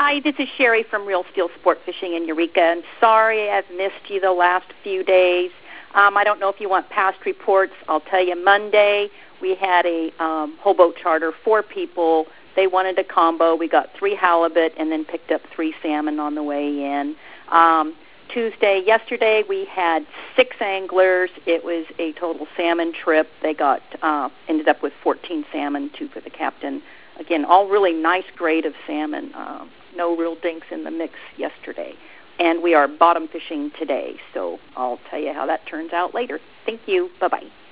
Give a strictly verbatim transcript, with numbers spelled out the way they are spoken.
Hi, this is Sherry from Real Steel Sport Fishing in Eureka. I'm sorry I've missed you the last few days. Um, I don't know if you want past reports. I'll tell you, Monday we had a um, whole boat charter, four people. They wanted a combo. We got three halibut and then picked up three salmon on the way in. Um, Tuesday, yesterday, we had six anglers. It was a total salmon trip. They got uh, ended up with fourteen salmon, two for the captain. Again, all really nice grade of salmon. Um, no real dinks in the mix yesterday. And we are bottom fishing today, so I'll tell you how that turns out later. Thank you. Bye-bye.